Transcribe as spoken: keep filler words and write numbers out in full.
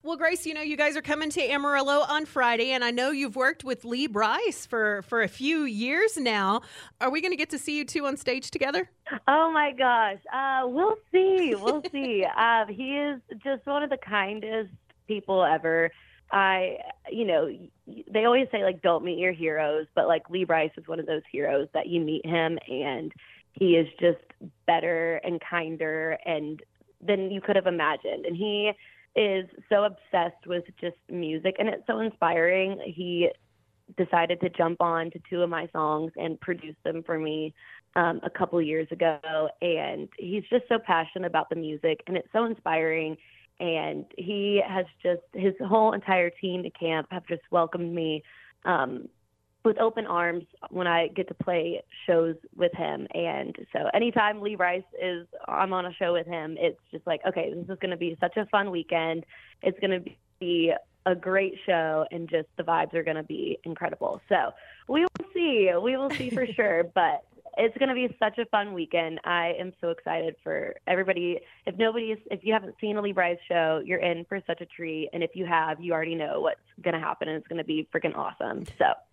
Well, Grace, you know, you guys are coming to Amarillo on Friday, and I know you've worked with Lee Brice for, for a few years now. Are we going to get to see you two on stage together? Oh, my gosh. Uh, we'll see. We'll see. Uh, he is just one of the kindest people ever. I, you know, they always say, like, don't meet your heroes, but, like, Lee Brice is one of those heroes that you meet him, and he is just better and kinder and than you could have imagined. And he is so obsessed with just music, and it's so inspiring. He decided to jump on to two of my songs and produce them for me um, a couple years ago, and he's just so passionate about the music, and it's so inspiring. And he has just, his whole entire team at camp have just welcomed me um, with open arms when I get to play shows with him. And so anytime Lee Brice is, I'm on a show with him, it's just like, okay, this is going to be such a fun weekend. It's going to be a great show, and just the vibes are going to be incredible. So we will see. We will see for sure. But it's going to be such a fun weekend. I am so excited for everybody. If nobody's, if you haven't seen a Lee Brice show, you're in for such a treat. And if you have, you already know what's going to happen, and it's going to be freaking awesome. So